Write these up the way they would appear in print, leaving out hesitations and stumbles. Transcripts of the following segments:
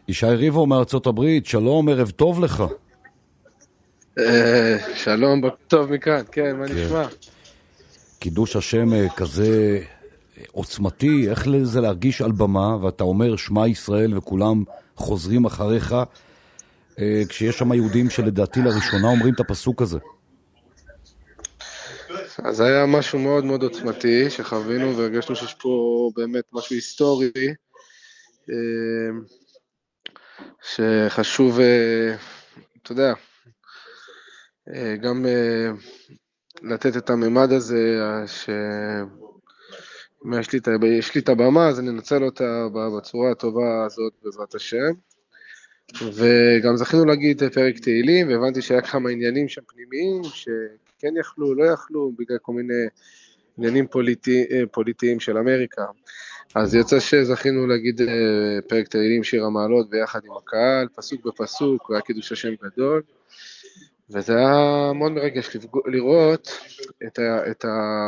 ישי ריבו מארצות הברית, שלום, ערב טוב לך. שלום, טוב מכאן, כן, מה נשמע? קידוש השם כזה עוצמתי, איך זה להרגיש על במה, ואתה אומר שמע ישראל וכולם חוזרים אחריך, כשיש שם יהודים שלדעתי לראשונה אומרים את הפסוק הזה. אז היה משהו מאוד מאוד עוצמתי שחווינו והרגשנו שיש פה באמת משהו היסטורי שחשוב, אתה יודע, גם לתת את הממד הזה יש לי את הבמה, אז אני אנצל אותה בצורה הטובה הזאת בעזרת השם. וגם זכינו להגיד פרק תהילים, והבנתי שהיה כמה עניינים שם פנימיים שכן יכלו, לא יכלו, בגלל כל מיני עניינים פוליטיים של אמריקה. אז יצא שזכינו להגיד פרק תהילים שיר המעלות ביחד עם הקהל, פסוק בפסוק, והיה קידוש השם גדול, וזה היה מאוד מרגש לראות את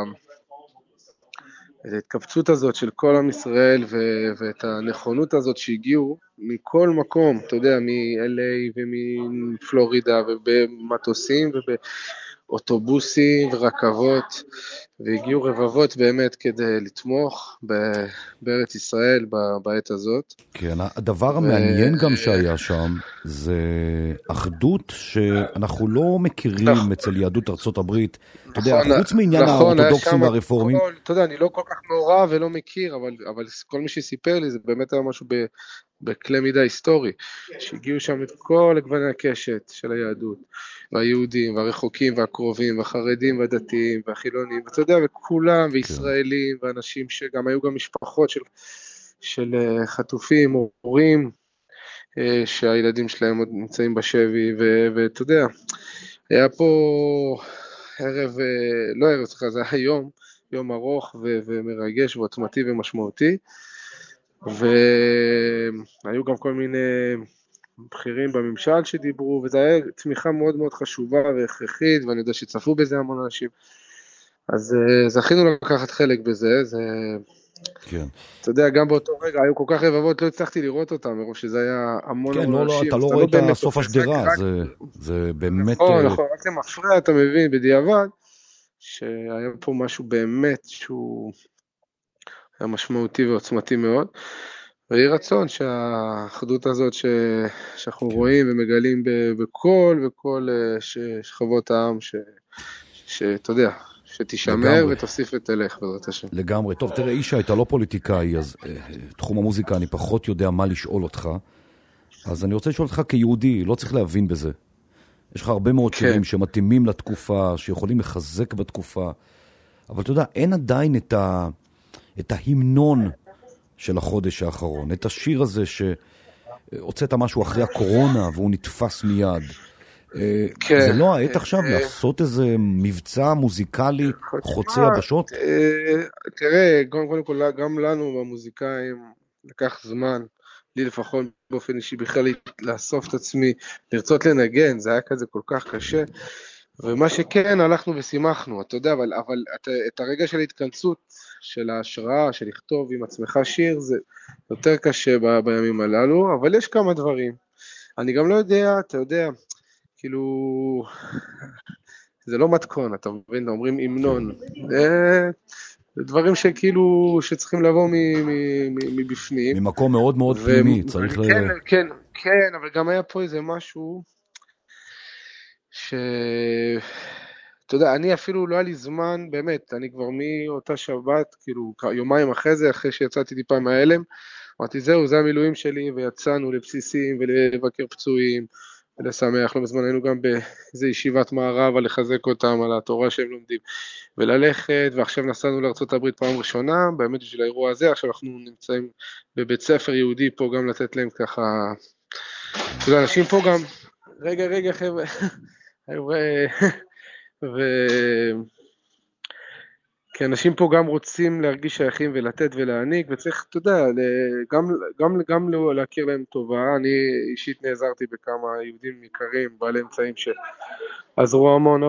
ההתקבצות הזאת של כל עם ישראל ואת הנכונות הזאת שהגיעו מכל מקום, אתה יודע, מ-LA ומפלורידה ובמטוסים ובאוטובוסים ורכבות, והגיעו רבבות באמת כדי לתמוך בארץ ישראל בעת הזאת. כן, הדבר המעניין גם שהיה שם זה אחדות שאנחנו לא מכירים אצל יהדות ארצות הברית. אתה יודע, חוץ מעניין האורתודוקסים והרפורמים. אתה יודע, אני לא כל כך מעורב ולא מכיר, אבל כל מי שסיפר לי זה באמת היה משהו בכלי מידה היסטורי, שהגיעו שם את כל הגוון הקשת של היהדות, והיהודים, והרחוקים, והקרובים, והחרדים, והדתיים, והחילונים, ואתה יודע, וכולם, וישראלים, ואנשים שגם היו גם משפחות של חטופים, הורים, שהילדים שלהם עוד נמצאים בשבי, ואתה יודע, היה פה ערב, לא ערב, זה היה יום ארוך ומרגש ועוצמתי ומשמעותי, והיו גם כל מיני בכירים בממשל שדיברו, וזו היה תמיכה מאוד מאוד חשובה והכרחית, ואני יודע שצפו בזה המון אנשים, אז זכינו לקחת חלק בזה, כן. אתה יודע, גם באותו רגע היו כל כך רבבות, לא הצלחתי לראות אותם, מרוב שזה היה המון אנשים. כן, לא, אתה לא רואה את סוף השדרה, זה באמת... נכון, רק זה מפריע, אתה מבין, בדיעבד, שהיה פה משהו באמת שהוא היה משמעותי ועוצמתי מאוד, ויהי רצון שהאחדות הזאת שאנחנו רואים ומגלים בכל שכבות העם, שאתה יודע, שתשמר ותוסיף ותלך בעזרת השם. לגמרי. טוב, תראה, אישה, אתה לא פוליטיקאי, אז תחום המוזיקה אני פחות יודע מה לשאול אותך, אז אני רוצה לשאול אותך כיהודי, לא צריך להבין בזה. יש לך הרבה מאוד שירים שמתאימים לתקופה, שיכולים לחזק בתקופה, אבל אתה יודע, אין עדיין את ההמנון של החודש האחרון, את השיר הזה שהוצאת משהו אחרי הקורונה והוא נתפס מיד. זה לא העת עכשיו לעשות איזה מבצע מוזיקלי חוצה יבשות? תראה, קודם כל גם לנו במוזיקאים לקח זמן, לי לפחות באופן אישי בכלל לאסוף את עצמי, לרצות לנגן, זה היה כזה כל כך קשה, ומה שכן הלכנו ושימחנו, אתה יודע, אבל את הרגע של ההתכנסות, של ההשראה, של לכתוב עם עצמך שיר, זה יותר קשה בימים הללו, אבל יש כמה דברים. אני גם לא יודע, אתה יודע, כאילו, זה לא מתכון, אתה מבין, אומרים המנון, זה דברים שכאילו, שצריכים לבוא מבפנים. ממקום מאוד מאוד פנימי, צריך כן, אבל גם היה פה איזה משהו, אתה יודע, אני אפילו לא היה לי זמן, באמת, אני כבר מאותה שבת, כאילו, יומיים אחרי זה, אחרי שיצאתי טיפה מההלם, אמרתי, זהו, זה המילואים שלי, ויצאנו לבסיסים ולבקר פצועים, ולשמח. לא בזמן היינו גם באיזו ישיבת מערב, על לחזק אותם, על התורה שהם לומדים, וללכת, ועכשיו נסענו לארצות הברית פעם ראשונה, באמת בשביל האירוע הזה, עכשיו אנחנו נמצאים בבית ספר יהודי פה, גם לתת להם ככה, אתה יודע, אנשים פה גם, רגע, חבר'ה, כי אנשים פה גם רוצים להרגיש שייכים ולתת ולהעניק, וצריך, אתה יודע, גם להכיר להם טובה. אני אישית נעזרתי בכמה יהודים יקרים, בעלי אמצעים שעזרו המון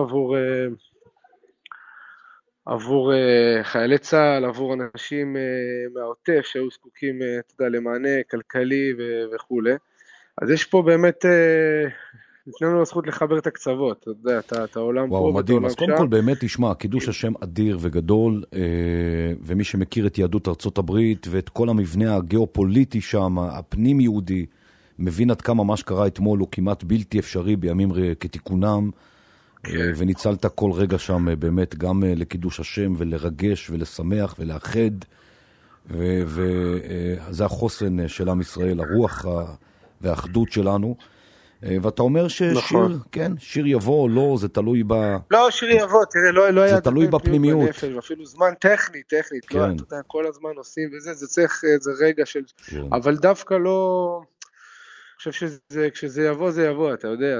עבור חיילי צה"ל, עבור אנשים מהעוטף שהיו זקוקים, אתה יודע, למענה כלכלי וכו'. אז יש פה באמת, ניתנו לו זכות לחבר את הקצוות, אתה יודע, את העולם פה, וואו, מדהים. אז קודם כל שם. באמת תשמע, קידוש השם אדיר וגדול, ומי שמכיר את יהדות ארצות הברית ואת כל המבנה הגיאופוליטי שם, הפנים יהודי, מבין עד כמה מה שקרה אתמול הוא כמעט בלתי אפשרי בימים כתיקונם, וניצלת כל רגע שם באמת גם לקידוש השם ולרגש ולשמח ולאחד, וזה החוסן של עם ישראל, הרוח והאחדות שלנו. ואתה אומר ששיר, נכון. כן, שיר יבוא או לא, זה תלוי לא, שיר יבוא, תראה, לא היה... זה תלוי בפנימיות. אפילו זמן טכנית, כן. לא, אתה יודע, כל הזמן עושים וזה, זה צריך איזה רגע של... כן. אבל דווקא לא... אני חושב כשזה יבוא, זה יבוא, אתה יודע,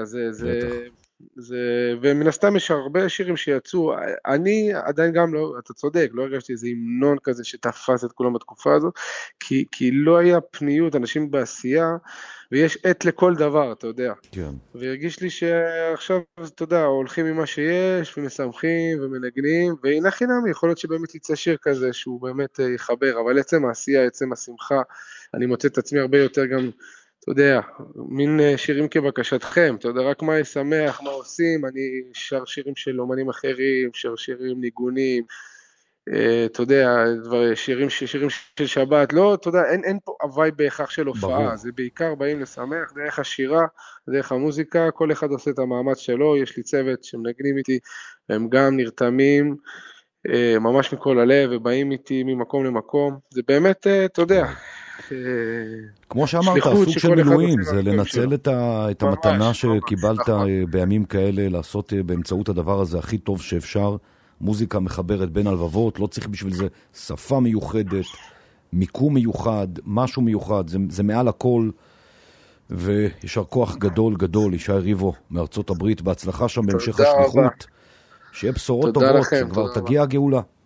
ומן הסתם יש הרבה שירים שיצאו, אני עדיין גם לא, אתה צודק, לא הרגשתי איזה המנון כזה שתפס את כולם בתקופה הזו, כי לא היה פניות, אנשים בעשייה, ויש עת לכל דבר, אתה יודע. כן. והרגיש לי שעכשיו, אתה יודע, הולכים עם מה שיש, ומשמחים, ומנגנים, והנה חינם, יכול להיות שבאמת יצא שיר כזה, שהוא באמת יחבר, אבל עצם העשייה, עצם השמחה, אני מוצא את עצמי הרבה יותר גם, אתה יודע, מין שירים כבקשתכם, אתה יודע, רק מה ישמח, מה עושים, אני שר שירים של אומנים אחרים, שר שירים ניגונים, אתה יודע, שירים של שבת, לא, אתה יודע, אין פה הוואי בהכרח של הופעה, זה בעיקר באים לשמח, דרך השירה, דרך המוזיקה, כל אחד עושה את המאמץ שלו, יש לי צוות שמנגנים איתי, והם גם נרתמים, ממש מכל הלב, ובאים איתי ממקום למקום, זה באמת, אתה יודע, כמו שאמרת, סוג של מילואים, זה לנצל את המתנה שקיבלת בימים כאלה, לעשות באמצעות הדבר הזה הכי טוב שאפשר, מוזיקה מחברת בין הלבבות, לא צריך בשביל זה שפה מיוחדת, מיקום מיוחד, משהו מיוחד, זה מעל הכל, וישר כוח גדול גדול, ישי ריבו מארצות הברית, בהצלחה שם בהמשך השליחות, שיהיה בשורות טובות, כבר תגיע הגאולה.